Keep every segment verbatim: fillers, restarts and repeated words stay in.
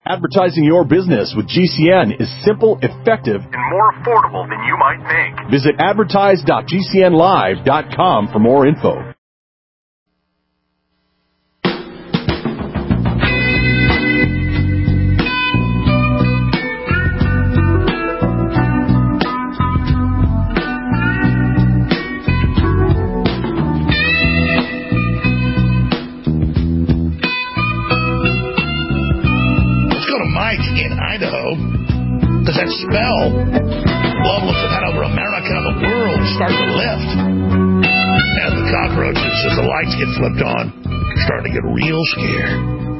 Advertising your business with G C N is simple, effective, and more affordable than you might think. Visit advertise dot g c n live dot com for more info. Does that spell globalists have had over America and the world start to lift? And the cockroaches, as the lights get flipped on, are starting to get real scared.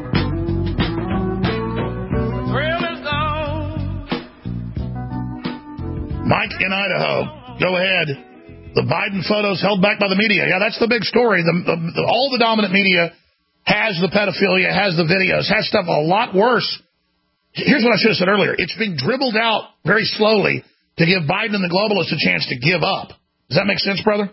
Mike in Idaho, go ahead. The Biden photos held back by the media. Yeah, that's the big story. The, the, the, all the dominant media has the pedophilia, has the videos, has stuff a lot worse. Here's what I should have said earlier. It's being dribbled out very slowly to give Biden and the globalists a chance to give up. Does that make sense, brother?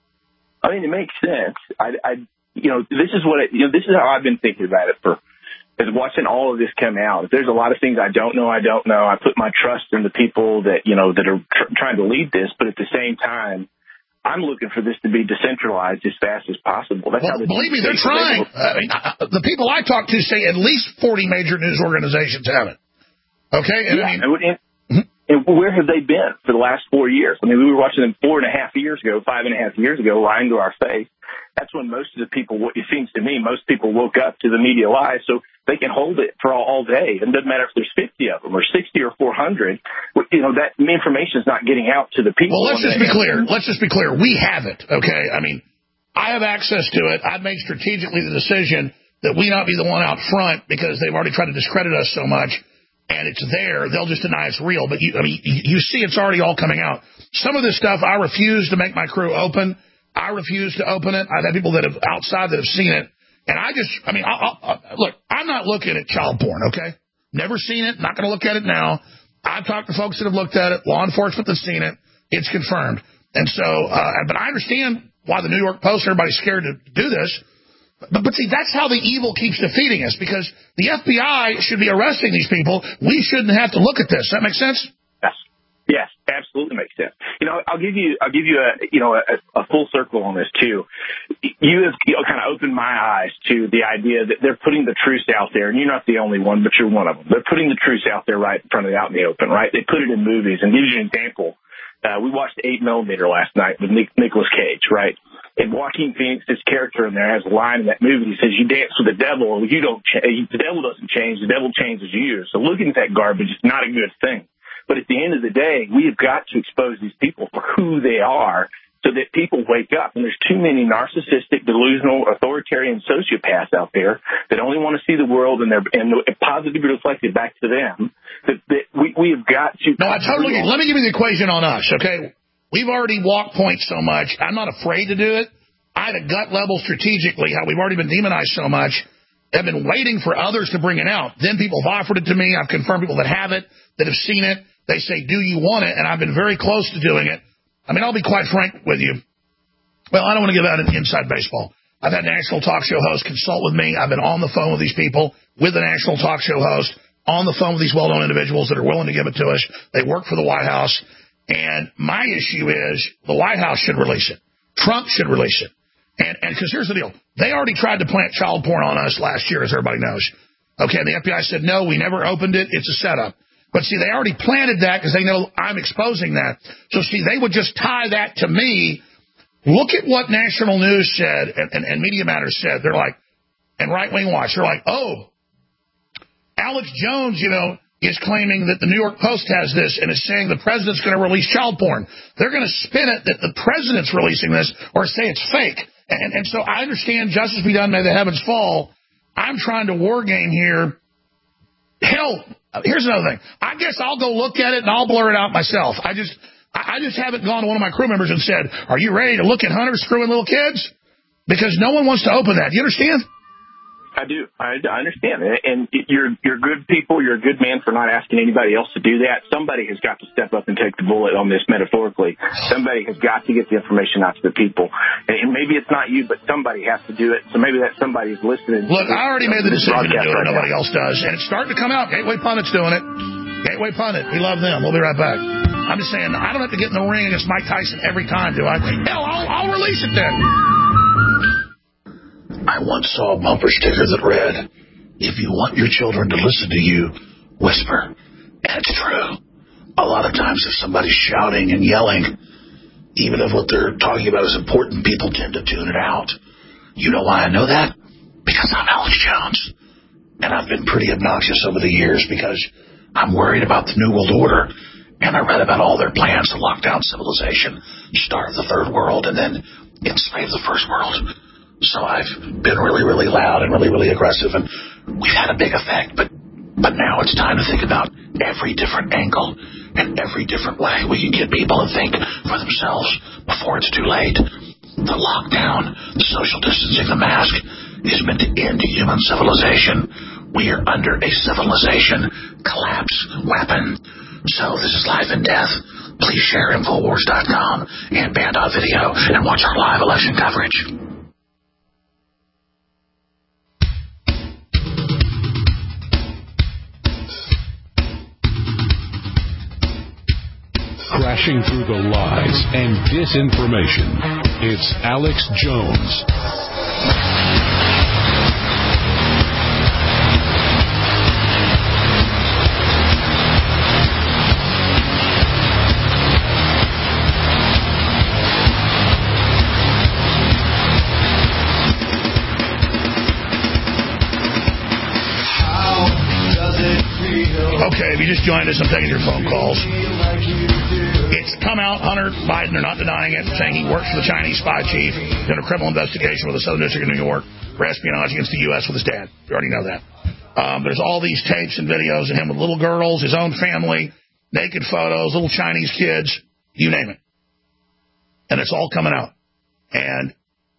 I mean, it makes sense. I, I you know, this is what it, you know, this is how I've been thinking about it for, is watching all of this come out. If there's a lot of things I don't know, I don't know. I put my trust in the people that, you know, that are tr- trying to lead this, but at the same time, I'm looking for this to be decentralized as fast as possible. That's well, how believe me, they're trying. I mean, uh, the people I talk to say at least forty major news organizations have it. Okay? And yeah, I mean, and, and, and where have they been for the last four years? I mean, we were watching them four and a half years ago, five and a half years ago, lying to our face. That's when most of the people, it seems to me, most people woke up to the media lies, so they can hold it for all, all day. It doesn't matter if there's fifty of them or sixty or four hundred. You know, that information is not getting out to the people. Well, let's just be clear. Let's just be clear. We have it, okay? I mean, I have access to it. I've made strategically the decision that we not be the one out front because they've already tried to discredit us so much, and it's there. They'll just deny it's real. But, you, I mean, you see it's already all coming out. Some of this stuff, I refuse to make my crew open. I refuse to open it. I've had people that have outside that have seen it. And I just, I mean, I'll, I'll, look, I'm not looking at child porn, okay? Never seen it. Not going to look at it now. I've talked to folks that have looked at it, law enforcement that's seen it. It's confirmed. And so, uh, but I understand why the New York Post, everybody's scared to do this. But, but see, that's how the evil keeps defeating us, because the F B I should be arresting these people. We shouldn't have to look at this. Does that make sense? Yes. Yes, absolutely makes sense. You know, I'll give you, I'll give you a, you know, a, a full circle on this too. You have you know, kind of opened my eyes to the idea that they're putting the truth out there, and you're not the only one, but you're one of them. They're putting the truth out there right in front of it, out in the open, right? They put it in movies, and give you an example. Uh, we watched eight millimeter last night with Nick, Nicolas Cage, right? And Joaquin Phoenix's character in there has a line in that movie. He says, "You dance with the devil, you don't. Ch- the devil doesn't change. The devil changes you." So looking at that garbage is not a good thing. But at the end of the day, we have got to expose these people for who they are so that people wake up. And there's too many narcissistic, delusional, authoritarian sociopaths out there that only want to see the world and, they're, and positively reflected back to them. That, that we, we have got to... No, I totally get it. Let me give you the equation on us, okay? We've already walked points so much. I'm not afraid to do it. I had a gut level strategically, how we've already been demonized so much. I've been waiting for others to bring it out. Then people have offered it to me. I've confirmed people that have it, that have seen it. They say, "Do you want it?" And I've been very close to doing it. I mean, I'll be quite frank with you. Well, I don't want to give out an inside baseball. I've had national talk show hosts consult with me. I've been on the phone with these people, with the national talk show host, on the phone with these well-known individuals that are willing to give it to us. They work for the White House. And my issue is the White House should release it. Trump should release it. And and because here's the deal. They already tried to plant child porn on us last year, as everybody knows. Okay, the F B I said, no, we never opened it. It's a setup. But, see, they already planted that because they know I'm exposing that. So, see, they would just tie that to me. Look at what National News said and, and, and Media Matters said. They're like, and Right Wing Watch, they're like, oh, Alex Jones, you know, is claiming that the New York Post has this and is saying the president's going to release child porn. They're going to spin it that the president's releasing this or say it's fake. And, and so I understand justice be done, may the heavens fall. I'm trying to war game here. Hell, here's another thing. I guess I'll go look at it and I'll blur it out myself. I just I just haven't gone to one of my crew members and said, "Are you ready to look at Hunter screwing little kids?" Because no one wants to open that. Do you understand? I do. I, I understand. And you're you're good people. You're a good man for not asking anybody else to do that. Somebody has got to step up and take the bullet on this metaphorically. Somebody has got to get the information out to the people. And maybe it's not you, but somebody has to do it. So maybe that somebody's listening. Look, I already made the decision to do it. Right Nobody now. else does. And it's starting to come out. Gateway Pundit's doing it. Gateway Pundit. We love them. We'll be right back. I'm just saying, I don't have to get in the ring against Mike Tyson every time, do I? Hell, I'll, I'll release it then. I once saw a bumper sticker that read, if you want your children to listen to you, whisper. And it's true. A lot of times if somebody's shouting and yelling, even if what they're talking about is important, people tend to tune it out. You know why I know that? Because I'm Alex Jones. And I've been pretty obnoxious over the years because I'm worried about the New World Order. And I read about all their plans to lock down civilization, starve the third world, and then enslave the first world. So I've been really, really loud and really, really aggressive, and we've had a big effect. But but now it's time to think about every different angle and every different way we can get people to think for themselves before it's too late. The lockdown, the social distancing, the mask is meant to end human civilization. We are under a civilization collapse weapon. So this is life and death. Please share Infowars dot com and Band On Video and watch our live election coverage. Crashing through the lies and disinformation. It's Alex Jones. Okay, if you just joined us, I'm taking your phone calls. It's come out, Hunter Biden, they're not denying it, saying he works for the Chinese spy chief, doing a criminal investigation with the Southern District of New York for espionage against the U S with his dad. You already know that. Um, there's all these tapes and videos of him with little girls, his own family, naked photos, little Chinese kids, you name it. And it's all coming out. And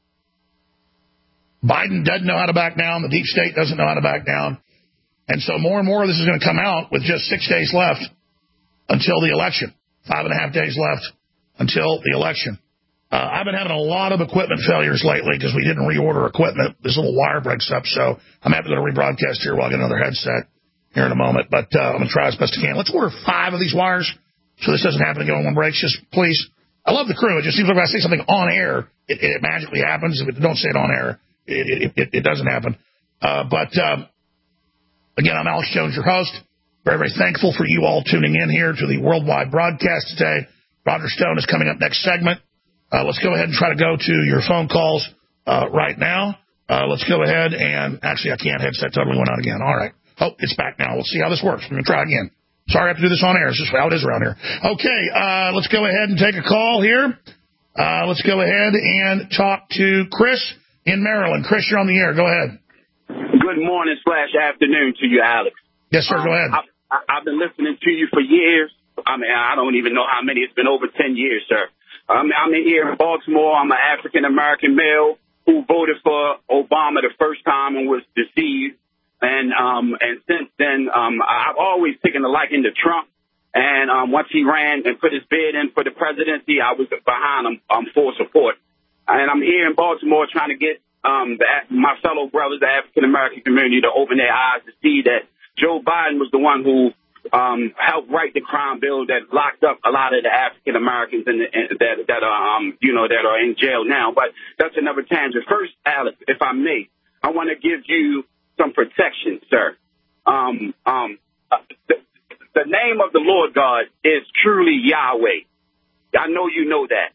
Biden doesn't know how to back down. The deep state doesn't know how to back down. And so more and more of this is going to come out with just six days left until the election. Five and a half days left until the election. Uh, I've been having a lot of equipment failures lately because we didn't reorder equipment. This little wire breaks up, so I'm happy to rebroadcast here while I get another headset here in a moment. But uh, I'm going to try as best I can. Let's order five of these wires so this doesn't happen again when one breaks. Just please. I love the crew. It just seems like when I say something on air, it, it magically happens. If it don't say it on air, it, it, it, it doesn't happen. Uh, but, uh, again, I'm Alex Jones, your host. Very, very thankful for you all tuning in here to the worldwide broadcast today. Roger Stone is coming up next segment. Uh, let's go ahead and try to go to your phone calls uh, right now. Uh, let's go ahead and... Actually, I can't. Headset totally went out again. All right. Oh, it's back now. We'll see how this works. We're going to try again. Sorry I have to do this on air. It's just how it is around here. Okay, uh, let's go ahead and take a call here. Uh, let's go ahead and talk to Chris in Maryland. Chris, you're on the air. Go ahead. Good morning slash afternoon to you, Alex. Yes, sir. Go ahead. Um, I, I've been listening to you for years. I mean, I don't even know how many. It's been over ten years, sir. Um, I'm here in Baltimore. I'm an African-American male who voted for Obama the first time and was deceived. And um, and since then, um, I've always taken a liking to Trump. And um, once he ran and put his bid in for the presidency, I was behind him um, full support. And I'm here in Baltimore trying to get um, the, my fellow brothers, the African-American community, to open their eyes to see that Joe Biden was the one who um, helped write the crime bill that locked up a lot of the African-Americans in the, in, that, that are, um, you know, that are in jail now. But that's another tangent. First, Alex, if I may, I want to give you some protection, sir. Um, um, uh, the, the name of the Lord God is truly Yahweh. I know you know that.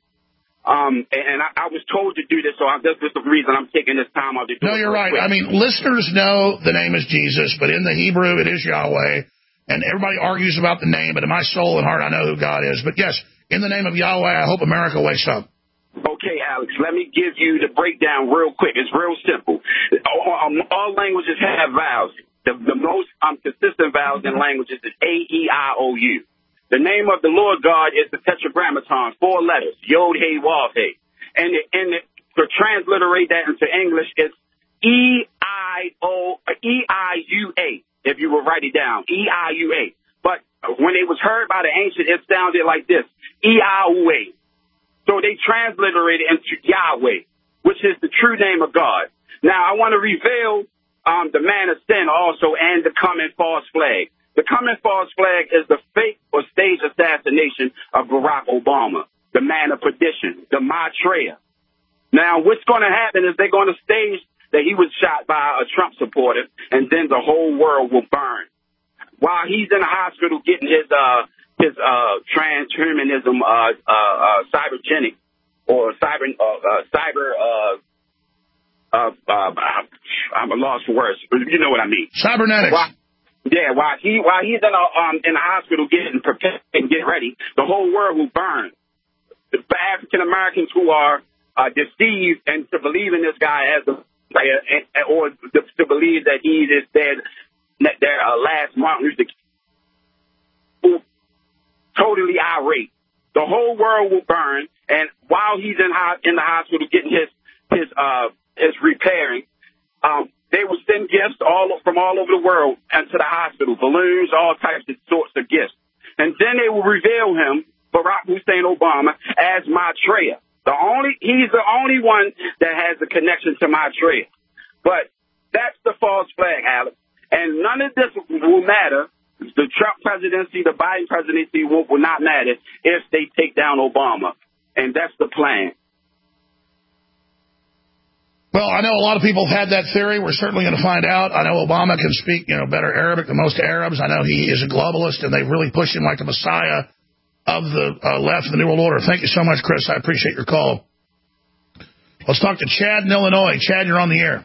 Um, and, and I, I was told to do this, so I, this is the reason I'm taking this time out to do it. No, you're right. Quick. I mean, listeners know the name is Jesus, but in the Hebrew, it is Yahweh. And everybody argues about the name, but in my soul and heart, I know who God is. But yes, in the name of Yahweh, I hope America wakes up. Okay, Alex, let me give you the breakdown real quick. It's real simple. All, um, all languages have vowels. The, the most um, consistent vowels in languages is A, E, I, O, U. The name of the Lord God is the Tetragrammaton, four letters, Yod, He, Wav, He. And, the, and the, to transliterate that into English, it's E I O E I U A. If you will write it down, E I U A. But when it was heard by the ancient, it sounded like this: E I U A. So they transliterated into Yahweh, which is the true name of God. Now I want to reveal um, the man of sin also, and the coming false flag. The coming false flag is the fake or staged assassination of Barack Obama, the man of perdition, the Maitreya. Now, what's going to happen is they're going to stage that he was shot by a Trump supporter, and then the whole world will burn. While he's in the hospital getting his uh, his uh, transhumanism, uh, uh, uh, cybergenic, or cyber, uh, uh, cyber, uh, uh, uh, I'm lost for words, but you know what I mean. Cybernetics. While, yeah, while he while he's in a, um in the hospital getting prepared and getting ready, the whole world will burn. The African Americans who are uh, deceived and to believe in this guy as a player, and, or to, to believe that he is dead, that their uh, last Martin Luther King, totally irate. The whole world will burn, and while he's in in the hospital getting his his uh his repairing, um, they will send gifts all from all over the world into the hospital, balloons, all types of sorts of gifts, and then they will reveal him, Barack Hussein Obama, as Maitreya. The only he's the only one that has a connection to Maitreya. But that's the false flag, Alex. And none of this will matter. The Trump presidency, the Biden presidency will, will not matter if they take down Obama. And that's the plan. Well, I know a lot of people have had that theory. We're certainly going to find out. I know Obama can speak, you know, better Arabic than most Arabs. I know he is a globalist, and they really push him like the Messiah of the uh, left of the New World Order. Thank you so much, Chris. I appreciate your call. Let's talk to Chad in Illinois. Chad, you're on the air.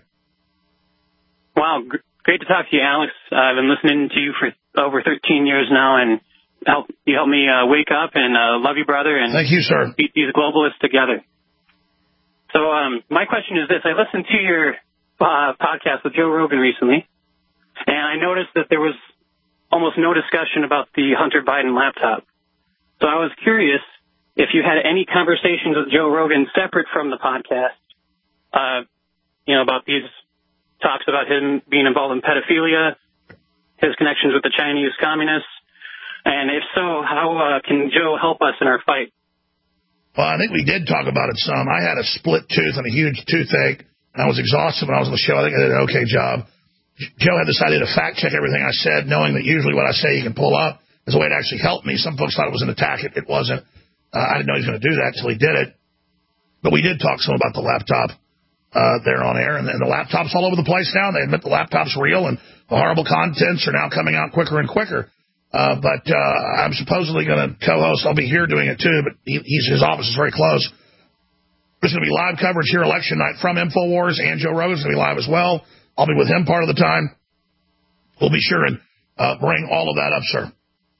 Wow, g- great to talk to you, Alex. Uh, I've been listening to you for over thirteen years now, and help, you helped me uh, wake up, and uh, love you, brother. And thank you, sir. Beat these globalists together. So um, my question is this. I listened to your uh, podcast with Joe Rogan recently, and I noticed that there was almost no discussion about the Hunter Biden laptop. So I was curious if you had any conversations with Joe Rogan separate from the podcast, uh, you know, about these talks about him being involved in pedophilia, his connections with the Chinese communists, and if so, how uh, can Joe help us in our fight? Well, I think we did talk about it some. I had a split tooth and a huge toothache, and I was exhausted when I was on the show. I think I did an okay job. Joe had decided to fact-check everything I said, knowing that usually what I say you can pull up. As a way to actually help me. Some folks thought it was an attack. It, it wasn't. Uh, I didn't know he was going to do that until he did it. But we did talk some about the laptop uh, there on air. And, and the laptop's all over the place now. They admit the laptop's real, and the horrible contents are now coming out quicker and quicker. Uh, but uh, I'm supposedly going to co-host. I'll be here doing it, too, but he, he's, his office is very close. There's going to be live coverage here election night from InfoWars, and Joe Rogan's going to be live as well. I'll be with him part of the time. We'll be sure and uh, bring all of that up, sir.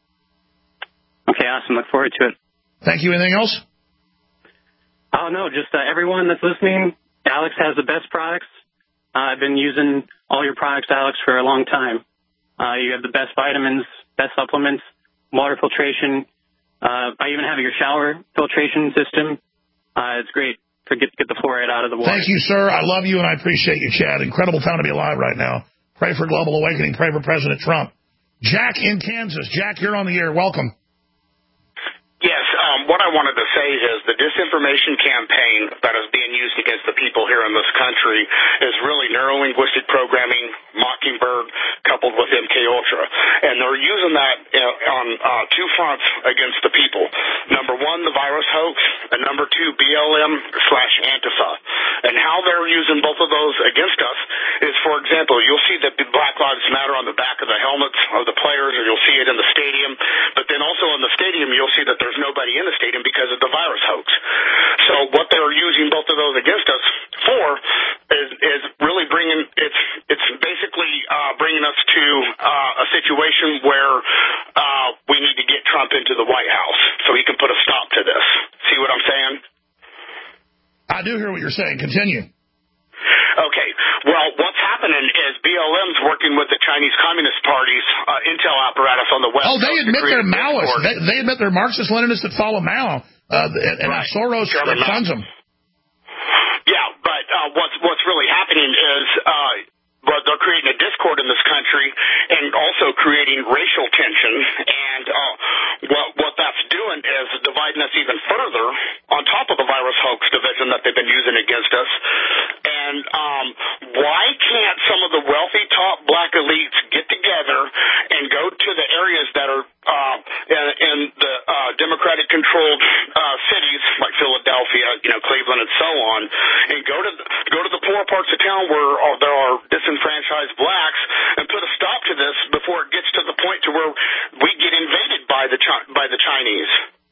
Okay, awesome. Look forward to it. Thank you. Anything else? Oh, no, just uh, everyone that's listening, Alex has the best products. Uh, I've been using all your products, Alex, for a long time. Uh, you have the best vitamins, best supplements, water filtration. Uh, I even have your shower filtration system. Uh, it's great to get, get the fluoride out of the water. Thank you, sir. I love you, and I appreciate you, Chad. Incredible time to be alive right now. Pray for global awakening. Pray for President Trump. Jack in Kansas. Jack, you're on the air. Welcome. Yes, um, what I wanted to say is the disinformation campaign that is being used against the people here in this country is really neurolinguistic programming, Mockingbird, coupled with M K Ultra. And they're using that on uh, two fronts against the people. Number one, the virus hoax, and number two, B L M slash Antifa. And how they're using both of those against us is, for example, you'll see that Black Lives Matter on the back of the helmets of the players, or you'll see it in the stadium. But then also in the stadium, you'll see that there's nobody in the stadium because of the virus hoax. So what they're using both of those against us for is, is really bringing, it's it's basically uh, bringing us to uh, a situation where uh, we need to get Trump into the White House so he can put a stop to this. See what I'm saying? I do hear what you're saying. Continue. Okay. Well, what's happening is B L M's working with the Chinese Communist Party's uh, intel apparatus on the West Oh, they Coast admit they're Maoists. They, they admit they're Marxist-Leninists that follow Mao, uh, and, and right. Soros German funds them. Yeah, but uh, what's what's really happening is uh, but they're creating a discord in this country and also creating racial tension. And uh, what what that's doing is dividing us even further on top of the virus hoax division that they've been using against us. And um, why can't some of the wealthy top black elites get together and go to the areas that are uh, in, in the uh, Democratic-controlled uh, cities like Philadelphia, you know, Cleveland, and so on, and go to go to the poor parts of town where uh, there are disenfranchised blacks, and put a stop to this before it gets to the point to where we get invaded by the Chi- by the Chinese?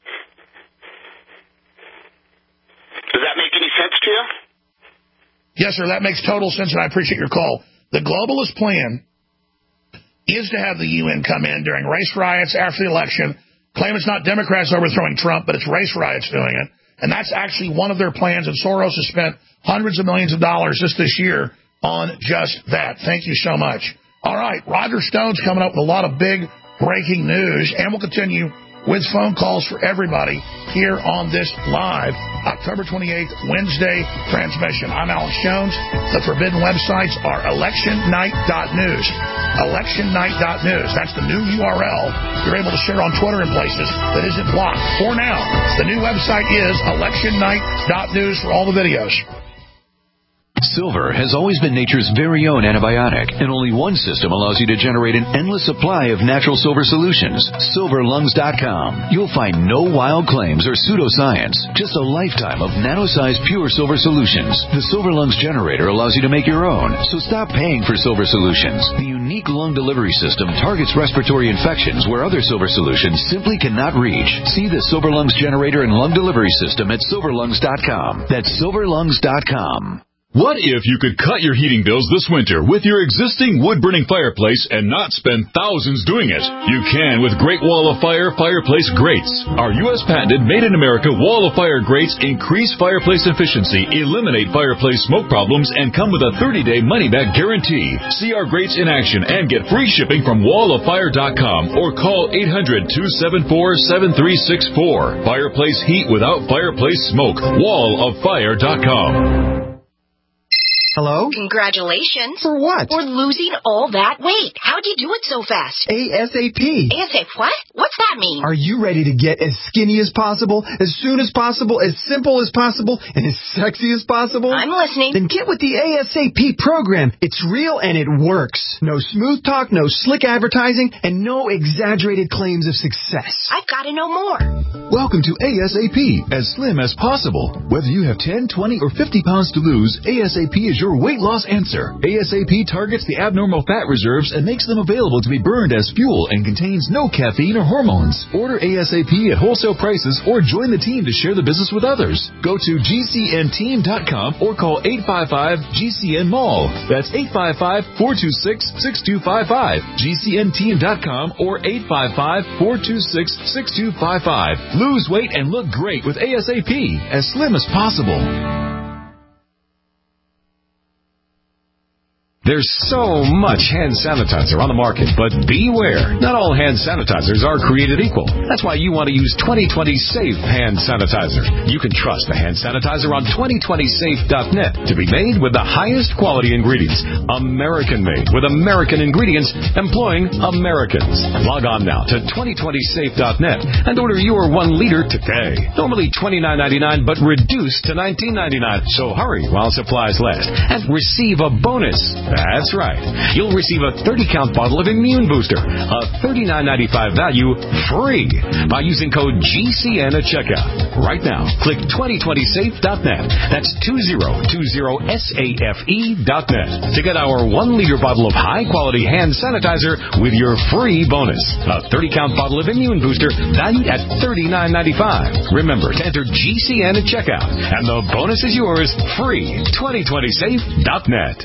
Does that make any sense to you? Yes, sir, that makes total sense, and I appreciate your call. The globalist plan is to have the U N come in during race riots after the election, claim it's not Democrats overthrowing Trump, but it's race riots doing it. And that's actually one of their plans, and Soros has spent hundreds of millions of dollars just this year on just that. Thank you so much. All right, Roger Stone's coming up with a lot of big breaking news, and we'll continue with phone calls for everybody here on this live October twenty-eighth, Wednesday transmission. I'm Alex Jones. The forbidden websites are election night dot news. election night dot news. That's the new U R L you're able to share on Twitter and places that isn't blocked. For now, the new website is election night dot news for all the videos. Silver has always been nature's very own antibiotic, and only one system allows you to generate an endless supply of natural silver solutions. silver lungs dot com. You'll find no wild claims or pseudoscience, just a lifetime of nano-sized pure silver solutions. The Silver Lungs generator allows you to make your own, so stop paying for silver solutions. The unique lung delivery system targets respiratory infections where other silver solutions simply cannot reach. See the Silver Lungs generator and lung delivery system at silver lungs dot com. That's silver lungs dot com. What if you could cut your heating bills this winter with your existing wood-burning fireplace and not spend thousands doing it? You can with Great Wall of Fire fireplace grates. Our U S patented made-in-America Wall of Fire grates increase fireplace efficiency, eliminate fireplace smoke problems, and come with a thirty-day money-back guarantee. See our grates in action and get free shipping from wall of fire dot com or call eight hundred, two seven four, seven three six four. Fireplace heat without fireplace smoke. wall of fire dot com. Hello? Congratulations. For what? For losing all that weight. How'd you do it so fast? ASAP. ASAP what? What's that mean? Are you ready to get as skinny as possible, as soon as possible, as simple as possible, and as sexy as possible? I'm listening. Then get with the ASAP program. It's real and it works. No smooth talk, no slick advertising, and no exaggerated claims of success. I've got to know more. Welcome to ASAP, as slim as possible. Whether you have ten, twenty, or fifty pounds to lose, ASAP is your weight loss answer. ASAP targets the abnormal fat reserves and makes them available to be burned as fuel and contains no caffeine or hormones. Order ASAP at wholesale prices or join the team to share the business with others. Go to G C N team dot com or call eight five five G C N mall. That's eight five five, four two six, six two five five. G C N team dot com or eight five five, four two six, six two five five. Lose weight and look great with ASAP, as slim as possible. There's so much hand sanitizer on the market, but beware. Not all hand sanitizers are created equal. That's why you want to use twenty twenty Safe Hand Sanitizer. You can trust the hand sanitizer on twenty twenty safe dot net to be made with the highest quality ingredients. American-made with American ingredients employing Americans. Log on now to twenty twenty safe dot net and order your one liter today. Normally twenty-nine ninety-nine, but reduced to nineteen ninety-nine. So hurry while supplies last and receive a bonus. That's right. You'll receive a thirty count bottle of Immune Booster, a thirty-nine ninety-five value, free by using code G C N at checkout. Right now, click twenty twenty safe dot net. That's two zero two zero safe dot net to get our one liter bottle of high-quality hand sanitizer with your free bonus. A thirty count bottle of Immune Booster valued at thirty-nine ninety-five. Remember to enter G C N at checkout, and the bonus is yours free. twenty twenty safe dot net.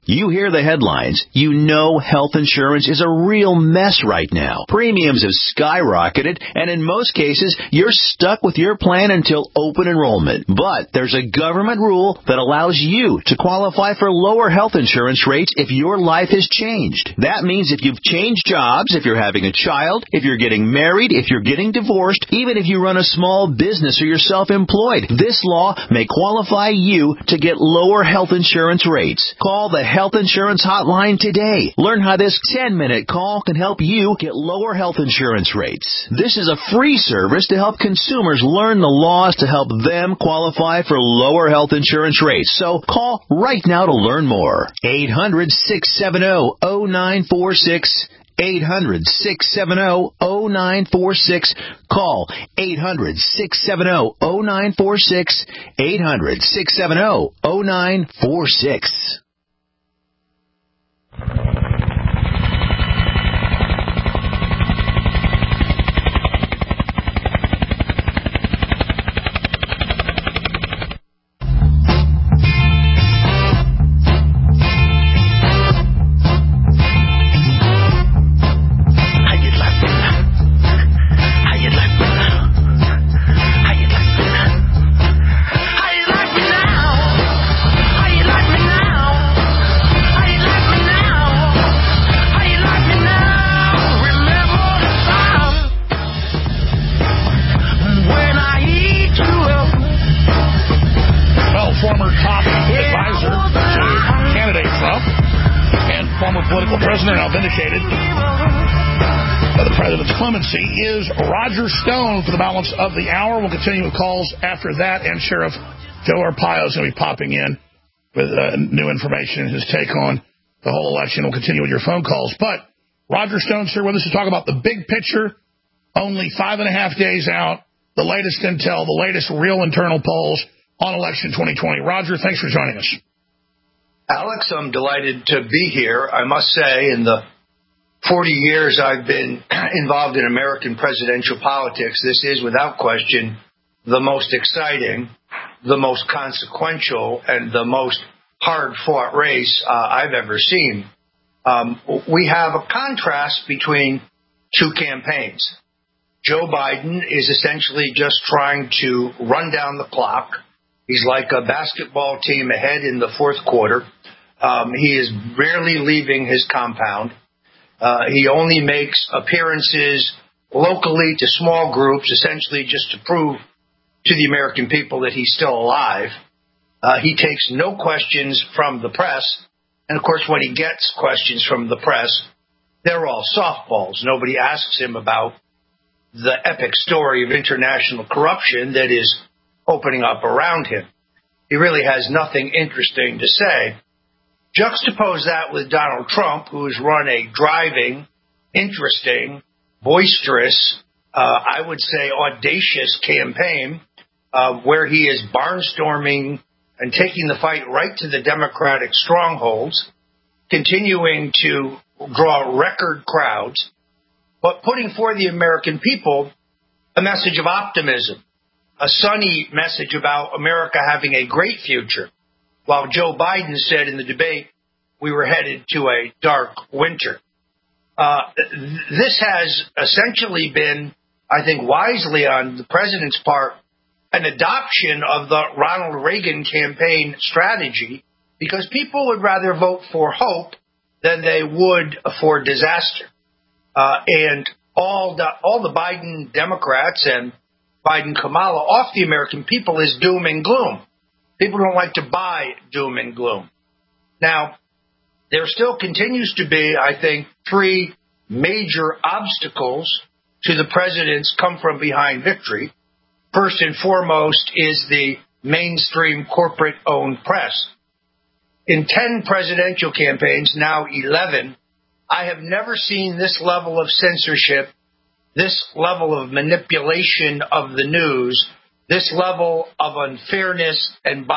You hear the headlines. You know health insurance is a real mess right now. Premiums have skyrocketed, and in most cases, you're stuck with your plan until open enrollment. But there's a government rule that allows you to qualify for lower health insurance rates if your life has changed. That means if you've changed jobs, if you're having a child, if you're getting married, if you're getting divorced, even if you run a small business or you're self-employed, this law may qualify you to get lower health insurance rates. Call the Health Insurance Hotline today. Learn how this ten-minute call can help you get lower health insurance rates. This is a free service to help consumers learn the laws to help them qualify for lower health insurance rates. So call right now to learn more. eight hundred, six seven zero, zero nine four six. eight hundred, six seven zero, zero nine four six. Call eight hundred, six seven zero, zero nine four six. eight hundred, six seven zero, zero nine four six. Is Roger Stone for the balance of the hour. We'll continue with calls after that, and Sheriff Joe Arpaio is going to be popping in with uh, new information and his take on the whole election. We'll continue with your phone calls. But Roger Stone's here with us to talk about the big picture, only five and a half days out, the latest intel, the latest real internal polls on election twenty twenty. Roger, thanks for joining us. Alex, I'm delighted to be here. I must say, in the forty years I've been involved in American presidential politics, this is, without question, the most exciting, the most consequential, and the most hard-fought race uh, I've ever seen. Um, we have a contrast between two campaigns. Joe Biden is essentially just trying to run down the clock. He's like a basketball team ahead in the fourth quarter. Um, he is rarely leaving his compound. Uh, he only makes appearances locally to small groups, essentially just to prove to the American people that he's still alive. Uh, he takes no questions from the press. And, of course, when he gets questions from the press, they're all softballs. Nobody asks him about the epic story of international corruption that is opening up around him. He really has nothing interesting to say. Juxtapose that with Donald Trump, who has run a driving, interesting, boisterous, uh, I would say audacious campaign uh, where he is barnstorming and taking the fight right to the Democratic strongholds, continuing to draw record crowds, but putting for the American people a message of optimism, a sunny message about America having a great future. While Joe Biden said in the debate, we were headed to a dark winter. Uh, this has essentially been, I think, wisely on the president's part, an adoption of the Ronald Reagan campaign strategy, because people would rather vote for hope than they would for disaster. Uh, and all the, all the Biden Democrats and Biden Kamala off the American people is doom and gloom. People don't like to buy doom and gloom. Now, there still continues to be, I think, three major obstacles to the president's come-from-behind victory. First and foremost is the mainstream corporate-owned press. In ten presidential campaigns, now eleven, I have never seen this level of censorship, this level of manipulation of the news, this level of unfairness and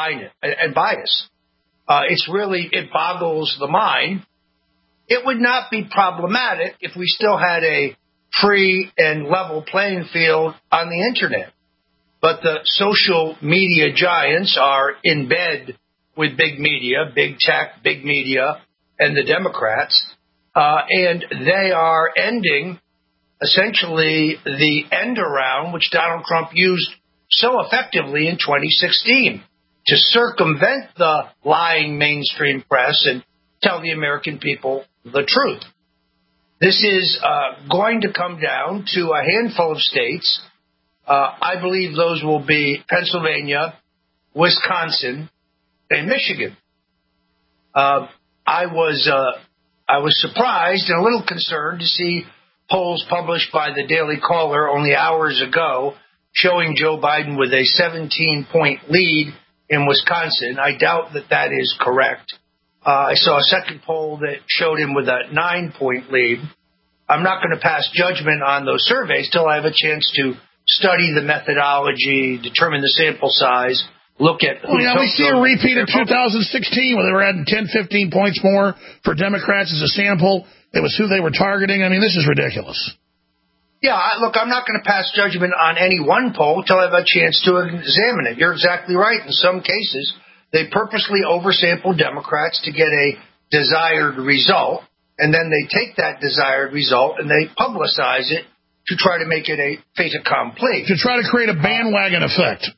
bias. Uh, it's really, it boggles the mind. It would not be problematic if we still had a free and level playing field on the internet. But the social media giants are in bed with big media, big tech, big media, and the Democrats. Uh, and they are ending essentially the end around which Donald Trump used so effectively in twenty sixteen to circumvent the lying mainstream press and tell the American people the truth. This is uh, going to come down to a handful of states. Uh, I believe those will be Pennsylvania, Wisconsin, and Michigan. Uh, I was uh, I was surprised and a little concerned to see polls published by the Daily Caller only hours ago showing Joe Biden with a seventeen-point lead in Wisconsin. I doubt that that is correct. Uh, I saw a second poll that showed him with a nine-point lead. I'm not going to pass judgment on those surveys till I have a chance to study the methodology, determine the sample size, look at... Well, yeah, we see a repeat of two thousand sixteen where they were adding ten, fifteen points more for Democrats as a sample. It was who they were targeting. I mean, this is ridiculous. Yeah, I, look, I'm not going to pass judgment on any one poll until I have a chance to examine it. You're exactly right. In some cases, they purposely oversample Democrats to get a desired result, and then they take that desired result and they publicize it to try to make it a fait accompli. To try to create a bandwagon uh, effect.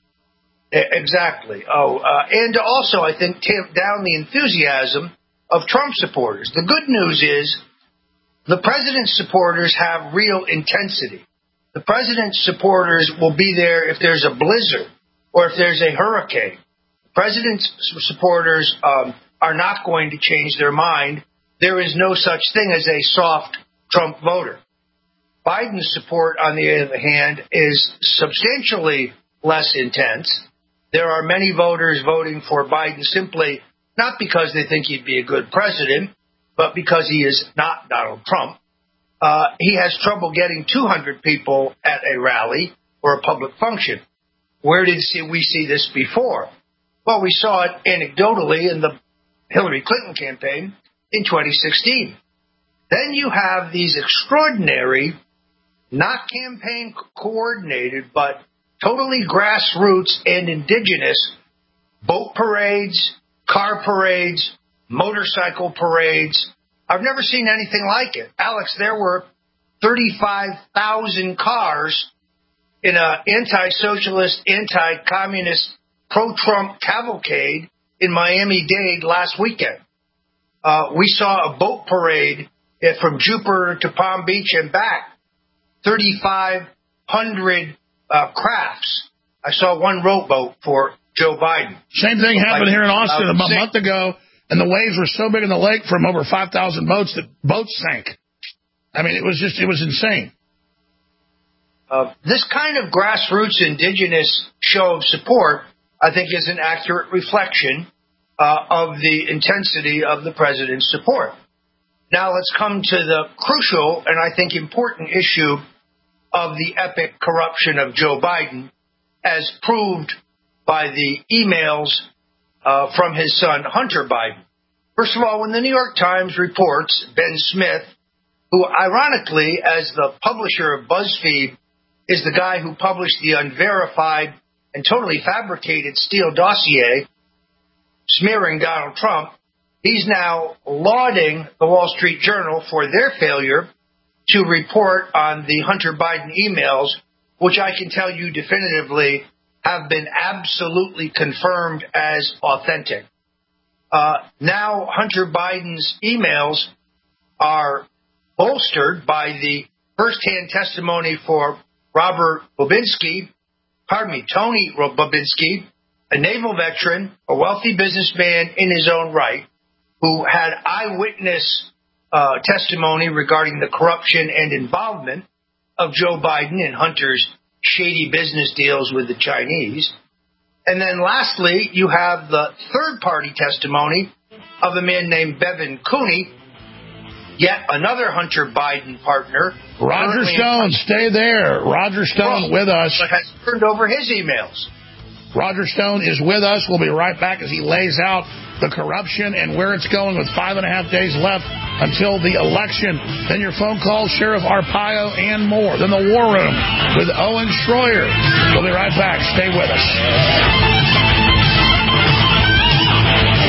Exactly. Oh, uh, and to also, I think, tamp down the enthusiasm of Trump supporters. The good news is the president's supporters have real intensity. The president's supporters will be there if there's a blizzard or if there's a hurricane. The president's supporters um, are not going to change their mind. There is no such thing as a soft Trump voter. Biden's support, on the other hand, is substantially less intense. There are many voters voting for Biden simply not because they think he'd be a good president, but because he is not Donald Trump. Uh, he has trouble getting two hundred people at a rally or a public function. Where did we see this before? Well, we saw it anecdotally in the Hillary Clinton campaign in twenty sixteen. Then you have these extraordinary, not campaign coordinated, but totally grassroots and indigenous boat parades, car parades, motorcycle parades. I've never seen anything like it. Alex, there were thirty-five thousand cars in an anti-socialist, anti-communist, pro-Trump cavalcade in Miami-Dade last weekend. Uh, we saw a boat parade from Jupiter to Palm Beach and back. thirty-five hundred uh, crafts. I saw one rowboat for Joe Biden. Same thing happened like, here in Austin uh, a same. month ago, and the waves were so big in the lake from over five thousand boats that boats sank. I mean, it was just, it was insane. Uh, this kind of grassroots indigenous show of support, I think, is an accurate reflection uh, of the intensity of the president's support. Now let's come to the crucial and I think important issue of the epic corruption of Joe Biden, as proved by the emails uh, from his son, Hunter Biden. First of all, when the New York Times reports Ben Smith, who ironically, as the publisher of BuzzFeed, is the guy who published the unverified and totally fabricated Steele dossier smearing Donald Trump, he's now lauding the Wall Street Journal for their failure to report on the Hunter Biden emails, which I can tell you definitively have been absolutely confirmed as authentic. Uh, now Hunter Biden's emails are bolstered by the firsthand testimony for Robert Babinski, pardon me, Tony Babinski, a naval veteran, a wealthy businessman in his own right, who had eyewitness uh, testimony regarding the corruption and involvement of Joe Biden and Hunter's shady business deals with the Chinese. And then lastly, you have the third-party testimony of a man named Bevan Cooney, yet another Hunter Biden partner. Roger Stone, stay there. Roger Stone with us. But has turned over his emails. Roger Stone is with us. We'll be right back as he lays out the corruption and where it's going with five and a half days left until the election. Then your phone calls, Sheriff Arpaio, and more. Then the War Room with Owen Schroyer. We'll be right back. Stay with us.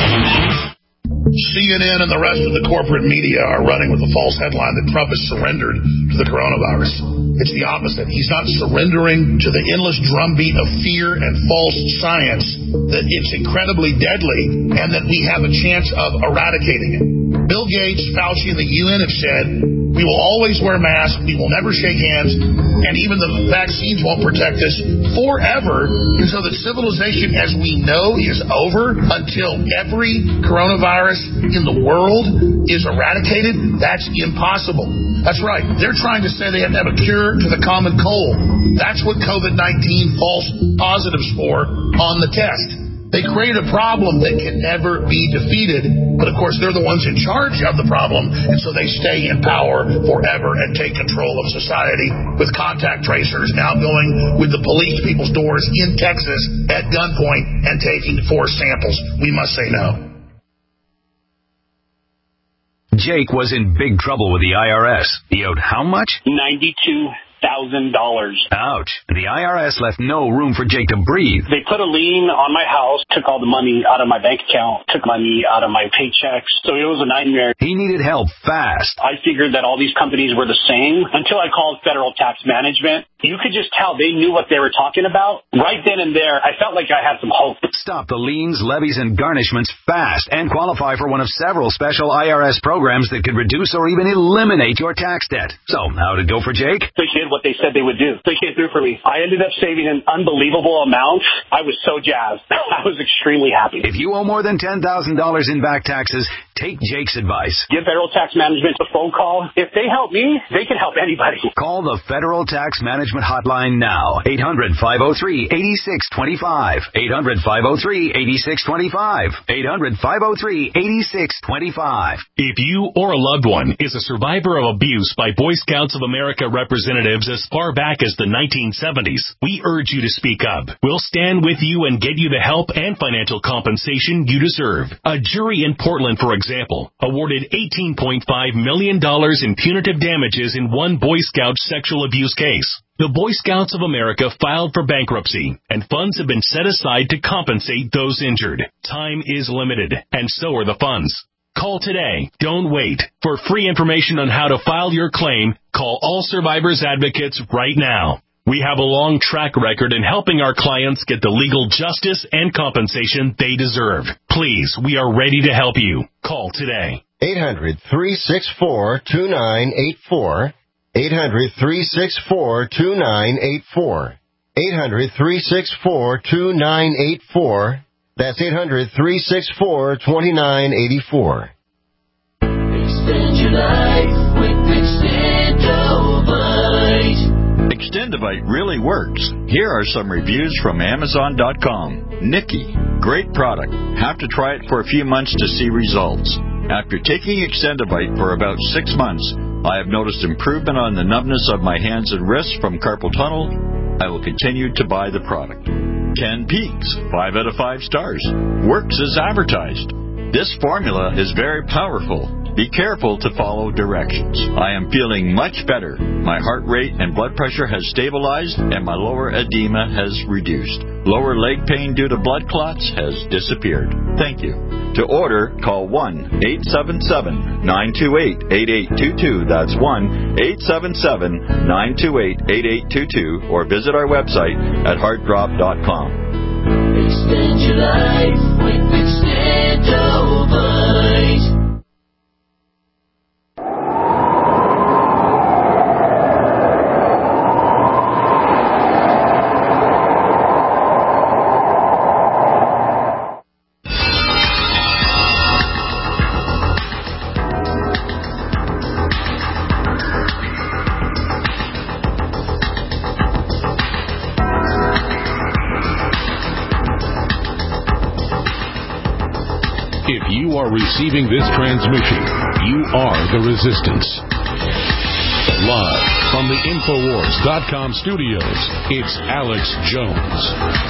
C N N and the rest of the corporate media are running with the false headline that Trump has surrendered to the coronavirus. It's the opposite. He's not surrendering to the endless drumbeat of fear and false science that it's incredibly deadly and that we have a chance of eradicating it. Bill Gates, Fauci, and the U N have said, we will always wear masks, we will never shake hands, and even the vaccines won't protect us forever. And so that civilization as we know is over until every coronavirus in the world is eradicated. That's impossible. That's right. They're trying to say they have to have a cure to the common cold. That's what COVID nineteen false positives for on the test. They create a problem that can never be defeated, but of course they're the ones in charge of the problem, and so they stay in power forever and take control of society with contact tracers now going with the police to people's doors in Texas at gunpoint and taking forced samples. We must say no. Jake was in big trouble with the I R S. He owed how much? ninety-two thousand dollars. Ouch. The I R S left no room for Jake to breathe. They put a lien on my house, took all the money out of my bank account, took money out of my paychecks, so it was a nightmare. He needed help fast. I figured that all these companies were the same until I called Federal Tax Management. You could just tell they knew what they were talking about. Right then and there, I felt like I had some hope. Stop the liens, levies, and garnishments fast and qualify for one of several special I R S programs that could reduce or even eliminate your tax debt. So, how'd it go for Jake? They did what they said they would do. They came through for me. I ended up saving an unbelievable amount. I was so jazzed. I was extremely happy. If you owe more than ten thousand dollars in back taxes, take Jake's advice. Give Federal Tax Management a phone call. If they help me, they can help anybody. Call the Federal Tax Management Hotline now. eight hundred, five oh three, eight six two five. eight hundred, five oh three, eight six two five. eight hundred, five oh three, eight six two five. If you or a loved one is a survivor of abuse by Boy Scouts of America representatives as far back as the nineteen seventies, we urge you to speak up. We'll stand with you and get you the help and financial compensation you deserve. A jury in Portland, for example, awarded eighteen point five million dollars in punitive damages in one Boy Scout sexual abuse case. The Boy Scouts of America filed for bankruptcy, and funds have been set aside to compensate those injured. Time is limited, and so are the funds. Call today. Don't wait. For free information on how to file your claim, call All Survivors Advocates right now. We have a long track record in helping our clients get the legal justice and compensation they deserve. Please, we are ready to help you. Call today. eight hundred, three six four, two nine eight four. eight hundred, three six four, two nine eight four. eight hundred, three six four, two nine eight four. That's eight hundred, three six four, two nine eight four. Extend your life with Extendovite. Extendovite really works. Here are some reviews from Amazon dot com. Nikki, great product. Have to try it for a few months to see results. After taking Extendovite for about six months, I have noticed improvement on the numbness of my hands and wrists from carpal tunnel. I will continue to buy the product. Ken Peaks, five out of five stars. Works as advertised. This formula is very powerful. Be careful to follow directions. I am feeling much better. My heart rate and blood pressure has stabilized, and my lower edema has reduced. Lower leg pain due to blood clots has disappeared. Thank you. To order, call one eight seven seven, nine two eight, eight eight two two. That's one eight seven seven, nine two eight, eight eight two two, or visit our website at heart drop dot com. Extend your life with Extendovite. If you are receiving this transmission, you are the resistance. Live from the Infowars dot com studios, it's Alex Jones.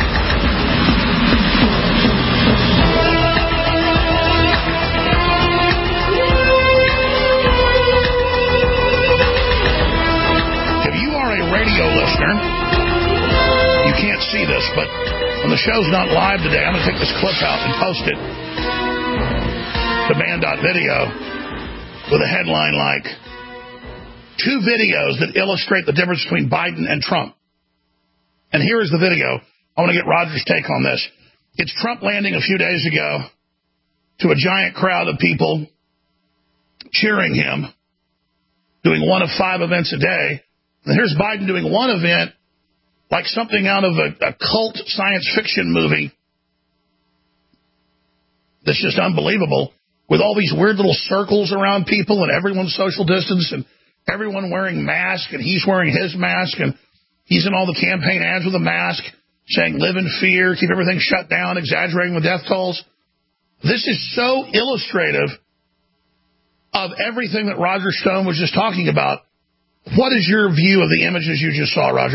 If you are a radio listener, you can't see this, but when the show's not live today, I'm going to take this clip out and post it. Demand.video with a headline like, two videos that illustrate the difference between Biden and Trump. And here is the video. I want to get Roger's take on this. It's Trump landing a few days ago to a giant crowd of people cheering him, doing one of five events a day. And here's Biden doing one event like something out of a, a cult science fiction movie that's just unbelievable, with all these weird little circles around people and everyone's social distance and everyone wearing masks, and he's wearing his mask, and he's in all the campaign ads with a mask saying live in fear, keep everything shut down, exaggerating the death tolls. This is so illustrative of everything that Roger Stone was just talking about. What is your view of the images you just saw, Roger?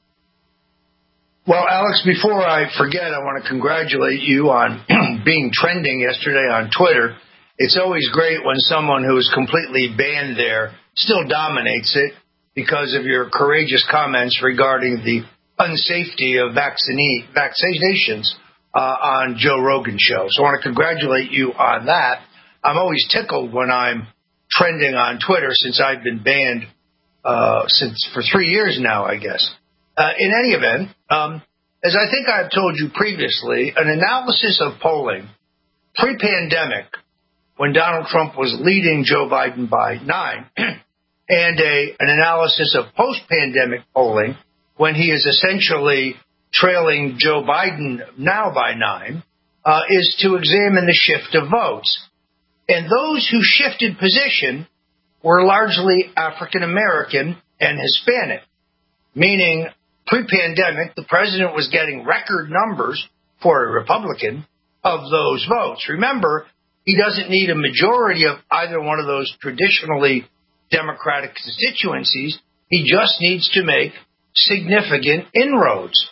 Well, Alex, before I forget, I want to congratulate you on being trending yesterday on Twitter. It's always great when someone who is completely banned there still dominates it because of your courageous comments regarding the unsafety of vaccine, vaccinations uh, on Joe Rogan's show. So I want to congratulate you on that. I'm always tickled when I'm trending on Twitter since I've been banned uh, since for three years now, I guess. Uh, in any event, um, as I think I've told you previously, an analysis of polling pre-pandemic, when Donald Trump was leading Joe Biden by nine, and a, an analysis of post-pandemic polling, when he is essentially trailing Joe Biden now by nine, uh, is to examine the shift of votes. And those who shifted position were largely African-American and Hispanic, meaning pre-pandemic, the president was getting record numbers for a Republican of those votes. Remember, he doesn't need a majority of either one of those traditionally Democratic constituencies. He just needs to make significant inroads.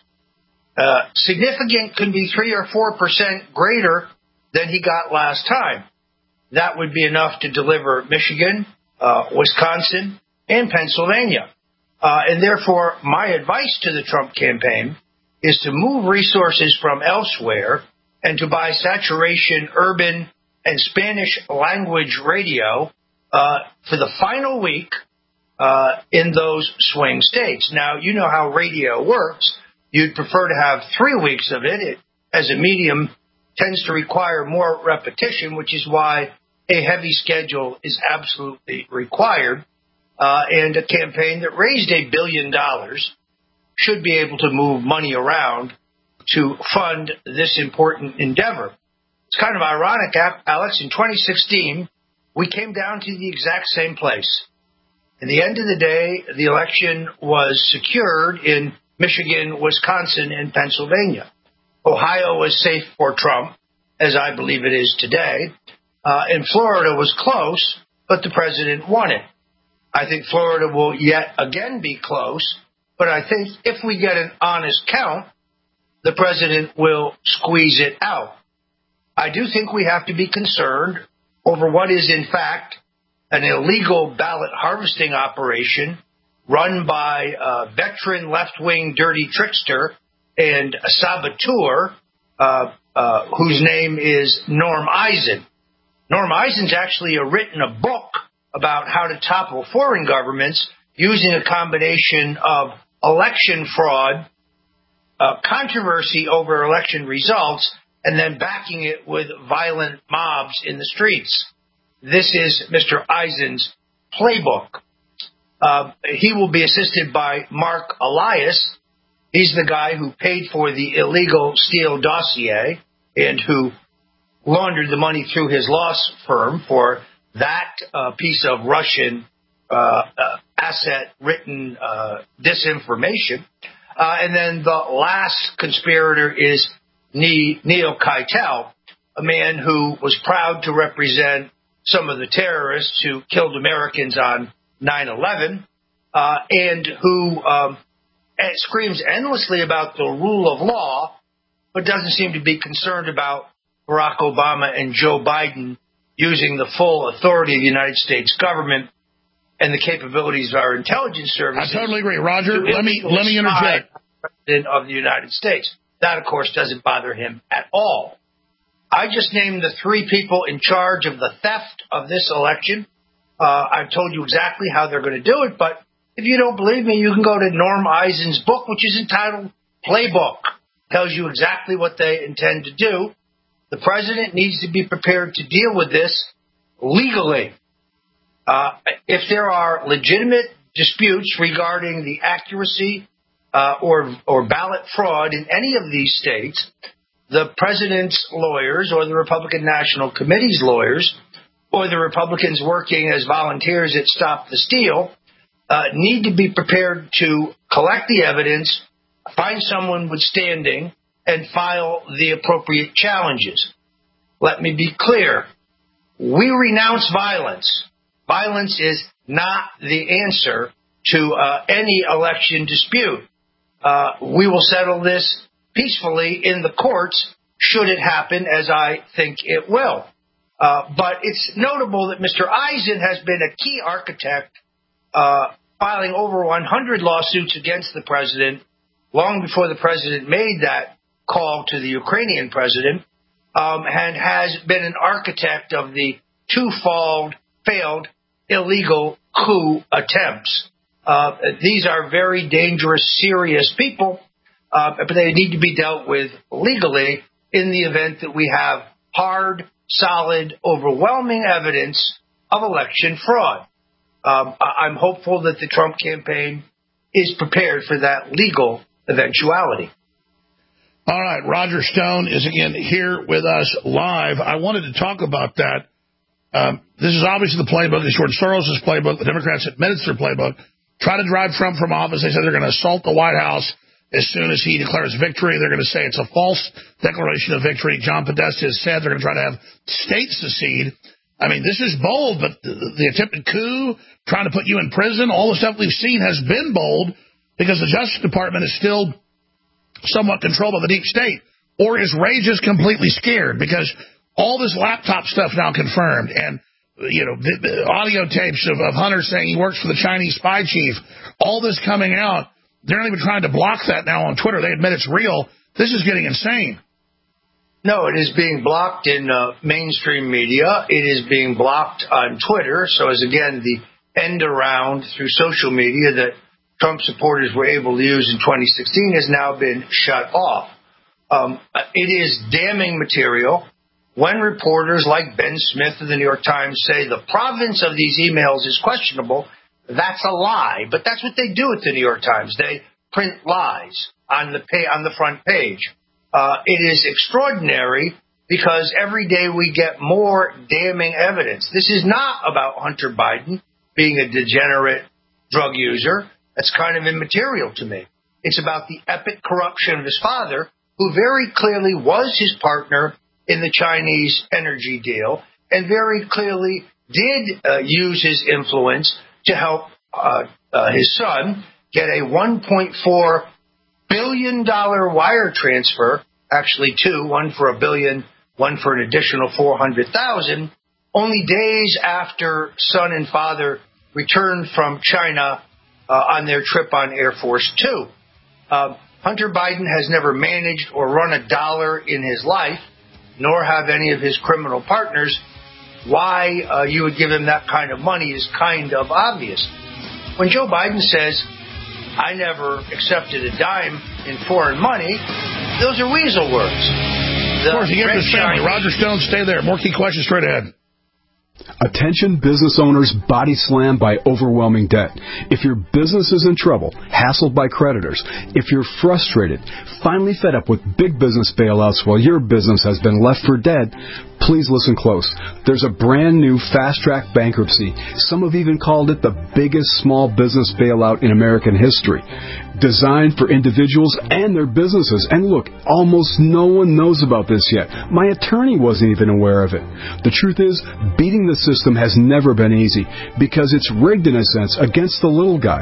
Uh, significant can be three or four percent greater than he got last time. That would be enough to deliver Michigan, uh, Wisconsin, and Pennsylvania. Uh, and therefore, my advice to the Trump campaign is to move resources from elsewhere and to buy saturation urban and Spanish language radio uh, for the final week uh, in those swing states. Now, you know how radio works. You'd prefer to have three weeks of it. It, as a medium, tends to require more repetition, which is why a heavy schedule is absolutely required. Uh, and a campaign that raised a billion dollars should be able to move money around to fund this important endeavor. It's kind of ironic, Alex. In twenty sixteen, we came down to the exact same place. At the end of the day, the election was secured in Michigan, Wisconsin, and Pennsylvania. Ohio was safe for Trump, as I believe it is today. Uh, and Florida was close, but the president won it. I think Florida will yet again be close, but I think if we get an honest count, the president will squeeze it out. I do think we have to be concerned over what is, in fact, an illegal ballot harvesting operation run by a veteran left-wing dirty trickster and a saboteur uh, uh, whose name is Norm Eisen. Norm Eisen's actually written a book about how to topple foreign governments using a combination of election fraud, uh, controversy over election results, and then backing it with violent mobs in the streets. This is Mister Eisen's playbook. Uh, he will be assisted by Mark Elias. He's the guy who paid for the illegal Steele dossier and who laundered the money through his law firm for that uh, piece of Russian uh, uh, asset-written uh, disinformation. Uh, and then the last conspirator is Neil Keitel, a man who was proud to represent some of the terrorists who killed Americans on nine eleven uh, and who um, screams endlessly about the rule of law, but doesn't seem to be concerned about Barack Obama and Joe Biden using the full authority of the United States government and the capabilities of our intelligence services. I totally agree. Roger, to let me let me interject. President of the United States. That, of course, doesn't bother him at all. I just named the three people in charge of the theft of this election. Uh, I've told you exactly how they're going to do it, but if you don't believe me, you can go to Norm Eisen's book, which is entitled Playbook. Tells you exactly what they intend to do. The president needs to be prepared to deal with this legally. Uh, if there are legitimate disputes regarding the accuracy uh, or or ballot fraud in any of these states, the president's lawyers or the Republican National Committee's lawyers or the Republicans working as volunteers at Stop the Steal uh, need to be prepared to collect the evidence, find someone with standing, and file the appropriate challenges. Let me be clear. We renounce violence. Violence is not the answer to uh, any election dispute. Uh, we will settle this peacefully in the courts, should it happen, as I think it will. Uh, but it's notable that Mister Eisen has been a key architect, uh, filing over one hundred lawsuits against the president long before the president made that call to the Ukrainian president, um, and has been an architect of the two-fold failed illegal coup attempts. Uh, these are very dangerous, serious people, uh, but they need to be dealt with legally in the event that we have hard, solid, overwhelming evidence of election fraud. Um, I'm hopeful that the Trump campaign is prepared for that legal eventuality. All right, Roger Stone is again here with us live. I wanted to talk about that. Um, this is obviously the playbook. It's George Soros' playbook. The Democrats admit it's their playbook. Try to drive Trump from office. They said they're going to assault the White House as soon as he declares victory. They're going to say it's a false declaration of victory. John Podesta has said they're going to try to have states secede. I mean, this is bold, but the, the attempted coup, trying to put you in prison, all the stuff we've seen has been bold because the Justice Department is still somewhat controlled by the deep state. Or is Ray just completely scared? Because all this laptop stuff now confirmed, and you know, the, the audio tapes of, of Hunter saying he works for the Chinese spy chief, all this coming out, they're not even trying to block that now on Twitter. They admit it's real. This is getting insane. No, it is being blocked in uh, mainstream media. It is being blocked on Twitter. So as, again, the end around through social media that Trump supporters were able to use in twenty sixteen has now been shut off. Um, it is damning material. When reporters like Ben Smith of the New York Times say the provenance of these emails is questionable, that's a lie. But that's what they do at the New York Times. They print lies on the pay, on the front page. Uh, it is extraordinary because every day we get more damning evidence. This is not about Hunter Biden being a degenerate drug user. That's kind of immaterial to me. It's about the epic corruption of his father, who very clearly was his partner in the Chinese energy deal and very clearly did uh, use his influence to help uh, uh, his son get a one point four billion dollars wire transfer, actually two, one for a billion, one for an additional four hundred thousand, only days after son and father returned from China uh, on their trip on Air Force Two. Uh, Hunter Biden has never managed or run a dollar in his life, nor have any of his criminal partners. Why uh, you would give him that kind of money is kind of obvious. When Joe Biden says, I never accepted a dime in foreign money, those are weasel words. The of course, he gave his family. Roger Stone, stay there. More key questions straight ahead. Attention business owners body slammed by overwhelming debt. If your business is in trouble, hassled by creditors, if you're frustrated, finally fed up with big business bailouts while your business has been left for dead, please listen close. There's a brand new fast-track bankruptcy. Some have even called it the biggest small business bailout in American history. Designed for individuals and their businesses. And look, almost no one knows about this yet. My attorney wasn't even aware of it. The truth is, beating the system has never been easy because it's rigged in a sense against the little guy.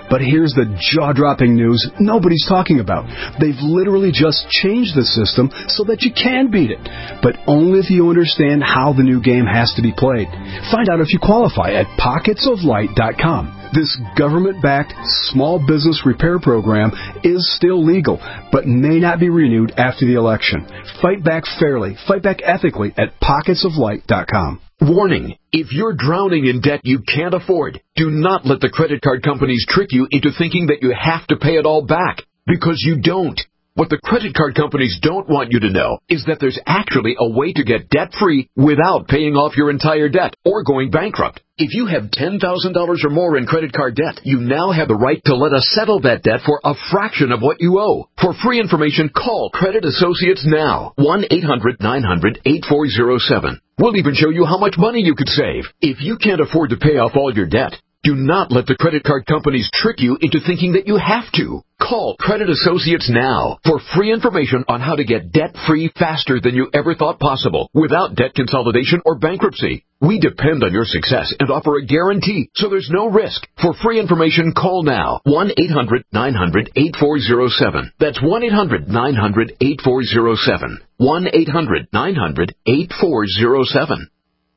But here's the jaw-dropping news nobody's talking about. They've literally just changed the system so that you can beat it, but only if you understand how the new game has to be played. Find out if you qualify at pockets of light dot com. This government-backed small business repair program is still legal, but may not be renewed after the election. Fight back fairly, fight back ethically at pockets of light dot com. Warning, if you're drowning in debt you can't afford, do not let the credit card companies trick you into thinking that you have to pay it all back, because you don't. What the credit card companies don't want you to know is that there's actually a way to get debt-free without paying off your entire debt or going bankrupt. If you have ten thousand dollars or more in credit card debt, you now have the right to let us settle that debt for a fraction of what you owe. For free information, call Credit Associates now, one eight hundred nine hundred eight four zero seven. We'll even show you how much money you could save. If you can't afford to pay off all your debt, do not let the credit card companies trick you into thinking that you have to. Call Credit Associates now for free information on how to get debt-free faster than you ever thought possible without debt consolidation or bankruptcy. We depend on your success and offer a guarantee, so there's no risk. For free information, call now, one eight hundred nine hundred eight four zero seven. That's one eight hundred nine hundred eight four zero seven. one eight hundred nine hundred eight four zero seven.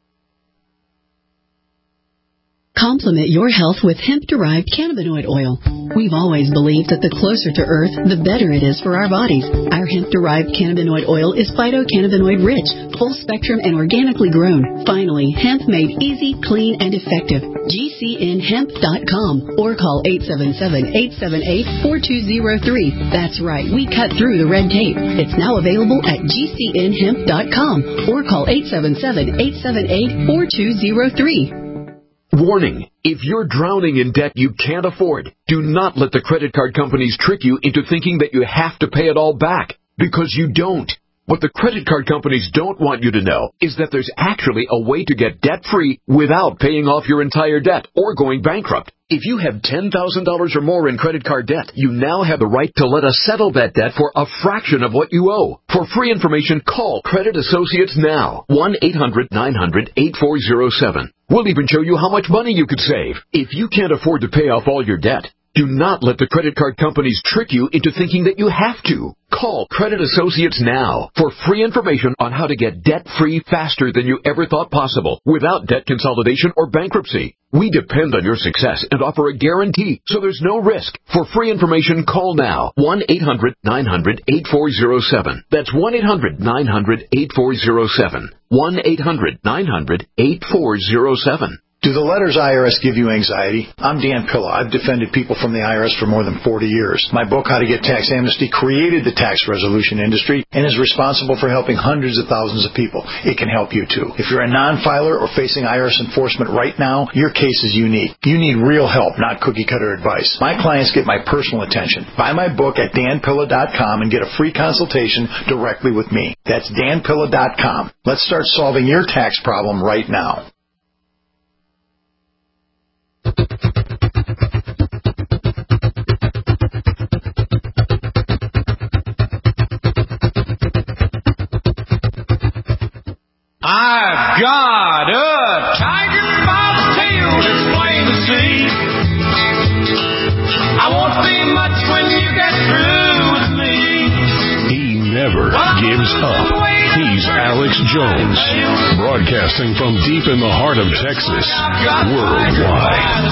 Complement your health with hemp-derived cannabinoid oil. We've always believed that the closer to Earth, the better it is for our bodies. Our hemp-derived cannabinoid oil is phytocannabinoid-rich, full-spectrum, and organically grown. Finally, hemp made easy, clean, and effective. G C N hemp dot com or call eight seven seven, eight seven eight, four two zero three. That's right, we cut through the red tape. It's now available at G C N hemp dot com or call eight seven seven, eight seven eight, four two zero three. Warning, if you're drowning in debt you can't afford, do not let the credit card companies trick you into thinking that you have to pay it all back, because you don't. What the credit card companies don't want you to know is that there's actually a way to get debt-free without paying off your entire debt or going bankrupt. If you have ten thousand dollars or more in credit card debt, you now have the right to let us settle that debt for a fraction of what you owe. For free information, call Credit Associates now, one eight hundred nine hundred eight four zero seven. We'll even show you how much money you could save. If you can't afford to pay off all your debt, do not let the credit card companies trick you into thinking that you have to. Call Credit Associates now for free information on how to get debt-free faster than you ever thought possible without debt consolidation or bankruptcy. We depend on your success and offer a guarantee, so there's no risk. For free information, call now, one eight hundred nine hundred eight four zero seven. That's one eight hundred nine hundred eight four zero seven. one eight hundred nine hundred eight four zero seven. Do the letters I R S give you anxiety? I'm Dan Pilla. I've defended people from the I R S for more than forty years. My book, How to Get Tax Amnesty, created the tax resolution industry and is responsible for helping hundreds of thousands of people. It can help you too. If you're a non-filer or facing I R S enforcement right now, your case is unique. You need real help, not cookie-cutter advice. My clients get my personal attention. Buy my book at dan pilla dot com and get a free consultation directly with me. That's dan pilla dot com. Let's start solving your tax problem right now. I've got a tiger by the tail that's plain to see. I won't be much when you get through with me. He never gives up. He's Alex Jones, broadcasting from deep in the heart of Texas, worldwide.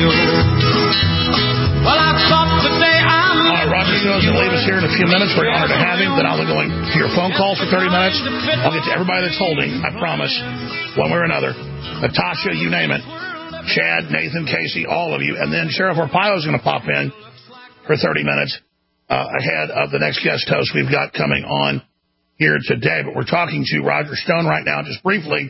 Well, I thought today I'm... All right, Roger Jones will leave us here in a few minutes. We're honored to have him. Then I'll be going to your phone calls for thirty minutes. I'll get to everybody that's holding, I promise, one way or another. Natasha, you name it. Chad, Nathan, Casey, all of you. And then Sheriff Arpaio is going to pop in for thirty minutes uh, ahead of the next guest host we've got coming on here today. But we're talking to Roger Stone right now. Just briefly,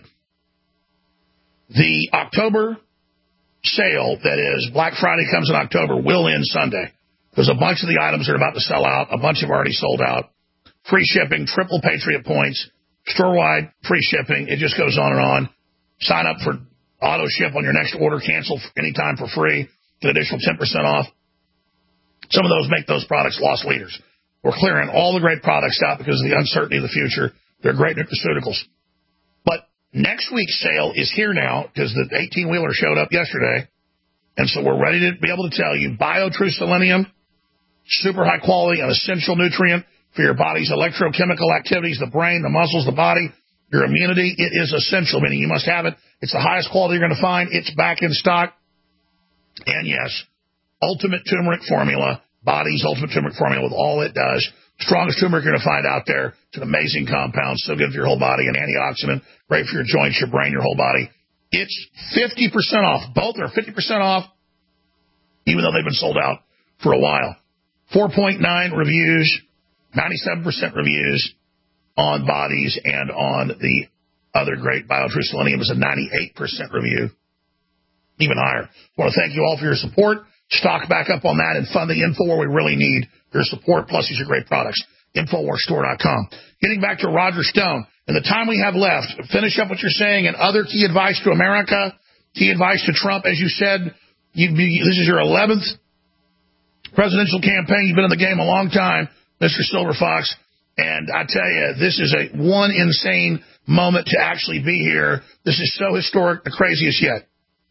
the October sale, that is Black Friday comes in October, will end Sunday. There's a bunch of the items that are about to sell out. A bunch have already sold out. Free shipping, triple Patriot points, store-wide free shipping. It just goes on and on. Sign up for auto ship on your next order. Cancel anytime for free. Get additional ten percent off. Some of those make those products loss leaders. We're clearing all the great products out because of the uncertainty of the future. They're great nutraceuticals. But next week's sale is here now because the eighteen-wheeler showed up yesterday. And so we're ready to be able to tell you BioTrue Selenium, super high quality, an essential nutrient for your body's electrochemical activities, the brain, the muscles, the body, your immunity. It is essential, meaning you must have it. It's the highest quality you're going to find. It's back in stock. And yes, ultimate turmeric formula, body's ultimate turmeric formula with all it does. Strongest turmeric you're going to find out there. It's an amazing compound, so good for your whole body, an antioxidant, great for your joints, your brain, your whole body. It's fifty percent off. Both are fifty percent off, even though they've been sold out for a while. four point nine reviews, ninety-seven percent reviews on bodies, and on the other great BioTrue Selenium is a ninety-eight percent review, even higher. I want to thank you all for your support. Stock back up on that and fund the InfoWar. We really need your support, plus these are great products. Infowar Store dot com. Getting back to Roger Stone, in the time we have left, finish up what you're saying and other key advice to America, key advice to Trump. As you said, you, this is your eleventh presidential campaign. You've been in the game a long time, Mister Silver Fox, and I tell you, this is a one insane moment to actually be here. This is so historic, the craziest yet.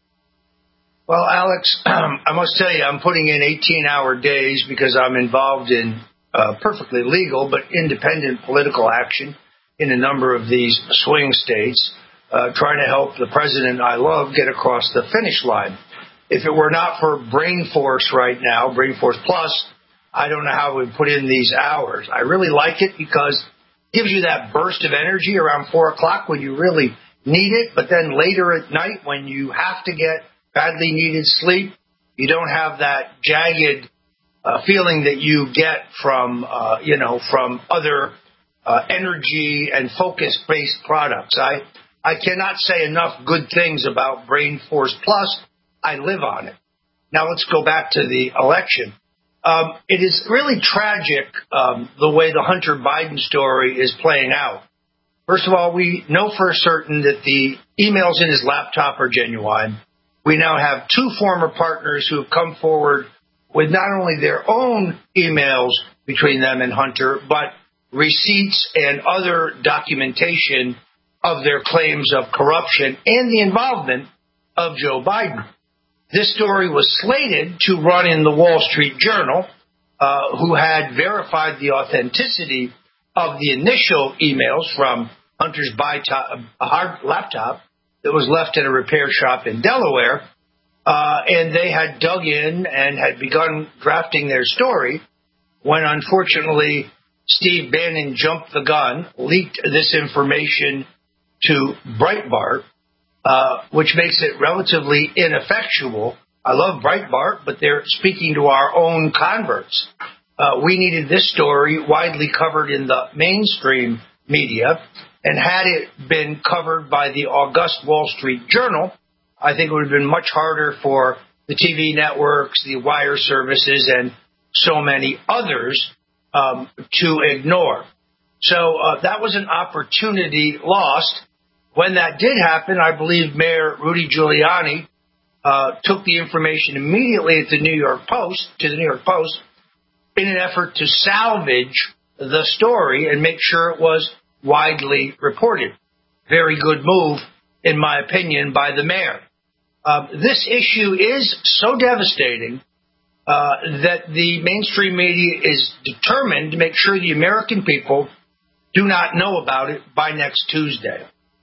Well, Alex, um, I must tell you, I'm putting in eighteen-hour days because I'm involved in uh, perfectly legal but independent political action in a number of these swing states, uh, trying to help the president I love get across the finish line. If it were not for Brain Force right now, Brain Force Plus, I don't know how we put in these hours. I really like it because it gives you that burst of energy around four o'clock when you really need it, but then later at night when you have to get badly needed sleep, you don't have that jagged uh, feeling that you get from, uh, you know, from other uh, energy and focus-based products. I, I cannot say enough good things about Brain Force Plus. I live on it. Now let's go back to the election. Um, it is really tragic um, the way the Hunter Biden story is playing out. First of all, we know for certain that the emails in his laptop are genuine. We now have two former partners who have come forward with not only their own emails between them and Hunter, but receipts and other documentation of their claims of corruption and the involvement of Joe Biden. This story was slated to run in the Wall Street Journal, uh, who had verified the authenticity of the initial emails from Hunter's buy to- hard laptop that was left at a repair shop in Delaware, uh, and they had dug in and had begun drafting their story when, unfortunately, Steve Bannon jumped the gun, leaked this information to Breitbart, uh, which makes it relatively ineffectual. I love Breitbart, but they're speaking to our own converts. Uh, we needed this story widely covered in the mainstream media, and had it been covered by the august Wall Street Journal, I think it would have been much harder for the T V networks, the wire services, and so many others um, to ignore. So uh, that was an opportunity lost. When that did happen, I believe Mayor Rudy Giuliani uh, took the information immediately at the New York Post, to the New York Post, in an effort to salvage the story and make sure it was widely reported. Very good move, in my opinion, by the mayor. Uh, this issue is so devastating uh, that the mainstream media is determined to make sure the American people do not know about it by next Tuesday.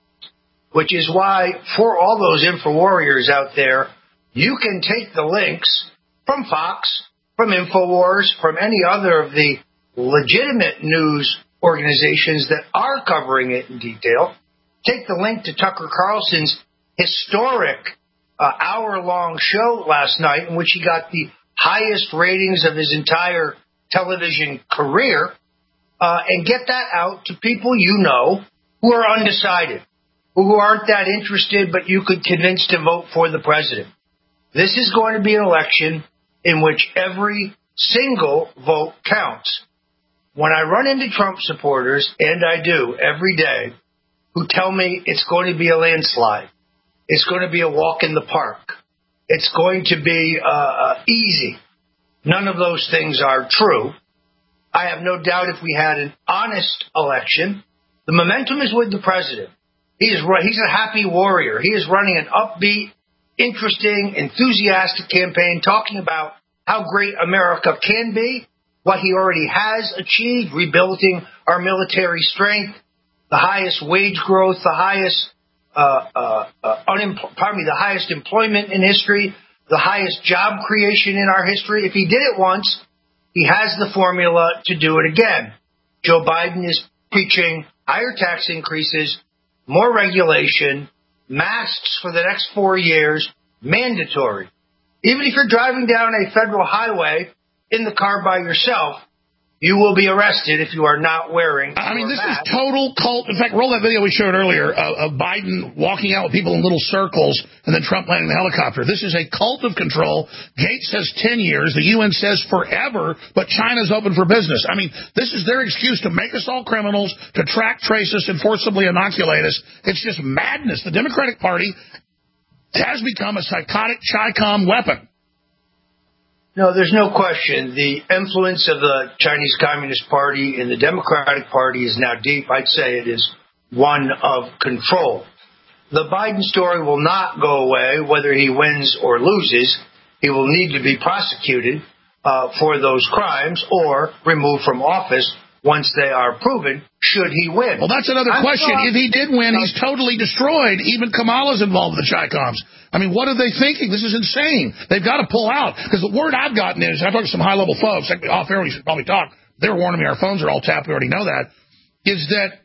Which is why, for all those InfoWarriors out there, you can take the links from Fox, from InfoWars, from any other of the legitimate news organizations that are covering it in detail. Take the link to Tucker Carlson's historic uh, hour-long show last night in which he got the highest ratings of his entire television career, uh, and get that out to people you know who are undecided, who aren't that interested, but you could convince to vote for the president. This is going to be an election in which every single vote counts. When I run into Trump supporters, and I do every day, who tell me it's going to be a landslide, it's going to be a walk in the park, it's going to be uh, uh, easy, none of those things are true. I have no doubt if we had an honest election, the momentum is with the president. He is, he's a happy warrior. He is running an upbeat, interesting, enthusiastic campaign talking about how great America can be, what he already has achieved, rebuilding our military strength, the highest wage growth, the highest uh, uh, uh, unempl- pardon me, the highest employment in history, the highest job creation in our history. If he did it once, he has the formula to do it again. Joe Biden is preaching higher tax increases, more regulation, masks for the next four years, mandatory. Even if you're driving down a federal highway in the car by yourself, you will be arrested if you are not wearing I mean, this mask. is total cult. In fact, roll that video we showed earlier uh, of Biden walking out with people in little circles and then Trump landing the helicopter. This is a cult of control. Gates says ten years. The U N says forever, but China's open for business. I mean, this is their excuse to make us all criminals, to track, trace us, and forcibly inoculate us. It's just madness. The Democratic Party has become a psychotic Chi-Com weapon. No, there's no question. The influence of the Chinese Communist Party in the Democratic Party is now deep. I'd say it is one of control. The Biden story will not go away, whether he wins or loses. He will need to be prosecuted uh, for those crimes or removed from office once they are proven, should he win. Well, that's another I'm question. sure. If he did win, he's totally destroyed. Even Kamala's involved with the Chi-Coms. I mean, what are they thinking? This is insane. They've got to pull out. Because the word I've gotten is, I've talked to some high-level folks, like off air, we should probably talk. They're warning me our phones are all tapped. We already know that. Is that,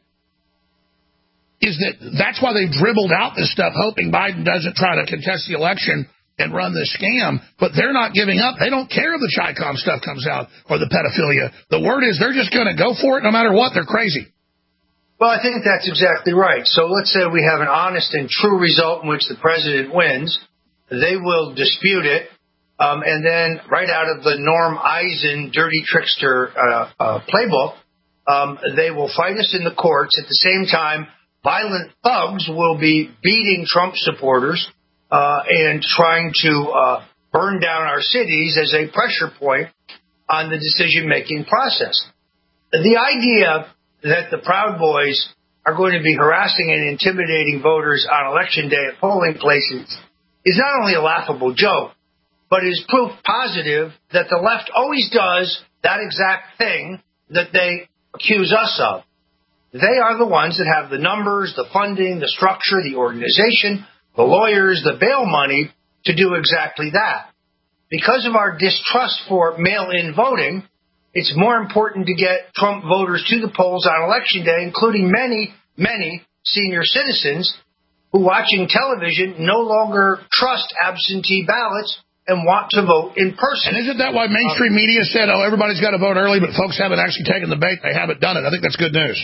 is that that's why they've dribbled out this stuff, hoping Biden doesn't try to contest the election and run this scam, but they're not giving up. They don't care if the Chi-Com stuff comes out or the pedophilia. The word is they're just going to go for it no matter what. They're crazy. Well, I think that's exactly right. So let's say we have an honest and true result in which the president wins. They will dispute it. Um, and then right out of the Norm Eisen dirty trickster uh, uh, playbook, um, they will fight us in the courts. At the same time, violent thugs will be beating Trump supporters uh, and trying to uh, burn down our cities as a pressure point on the decision-making process. The idea that the Proud Boys are going to be harassing and intimidating voters on Election Day at polling places is not only a laughable joke, but is proof positive that the left always does that exact thing that they accuse us of. They are the ones that have the numbers, the funding, the structure, the organization, the lawyers, the bail money to do exactly that. Because of our distrust for mail-in voting, it's more important to get Trump voters to the polls on Election Day, including many, many senior citizens who, watching television, no longer trust absentee ballots and want to vote in person. And isn't that why mainstream um, media said, oh, everybody's got to vote early, but folks haven't actually taken the bait? They haven't done it. I think that's good news.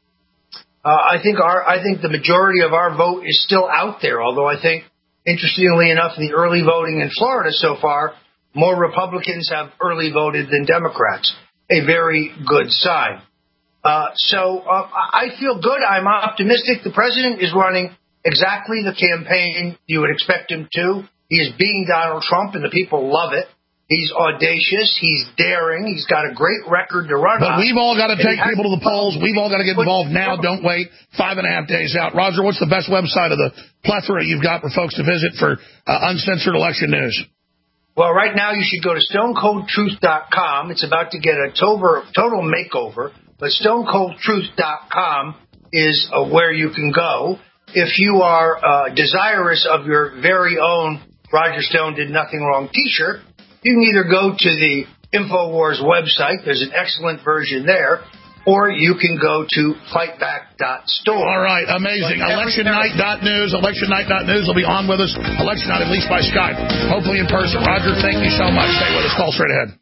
Uh, I think our, I think the majority of our vote is still out there, although I think, interestingly enough, in the early voting in Florida so far, more Republicans have early voted than Democrats. A very good sign. Uh, so uh, I feel good. I'm optimistic. The president is running exactly the campaign you would expect him to. He is being Donald Trump, and the people love it. He's audacious. He's daring. He's got a great record to run But on. we've all got to take people to the polls. We've all got to get involved now. Don't wait five and a half days out. Roger, what's the best website of the plethora you've got for folks to visit for uh, uncensored election news? Well, right now you should go to stone cold truth dot com. It's about to get a total, total makeover, but stone cold truth dot com is uh, where you can go. If you are uh, desirous of your very own Roger Stone Did Nothing Wrong t-shirt, you can either go to the InfoWars website. There's an excellent version there. Or you can go to fight back dot store. All right, amazing. election night dot news. election night dot news will be on with us. Election night, at least by Skype. Hopefully in person. Roger, thank you so much. Stay with us. Call straight ahead.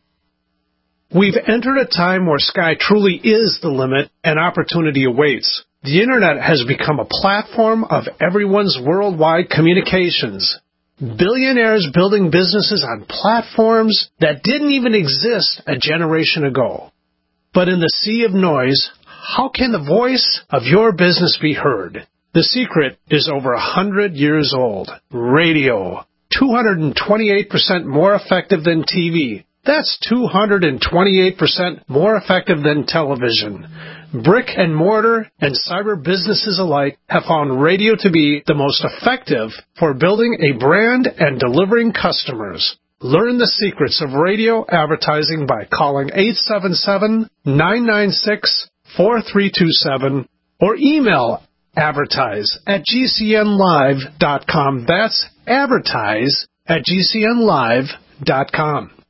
We've entered a time where sky truly is the limit and opportunity awaits. The Internet has become a platform of everyone's worldwide communications. Billionaires building businesses on platforms that didn't even exist a generation ago. But in the sea of noise, how can the voice of your business be heard? The secret is over a hundred years old. Radio. two hundred twenty-eight percent more effective than T V. That's two hundred twenty-eight percent more effective than television. Brick and mortar and cyber businesses alike have found radio to be the most effective for building a brand and delivering customers. Learn the secrets of radio advertising by calling eight seven seven, nine nine six, four three two seven or email advertise at g c n live dot com. That's advertise at g c n live dot com.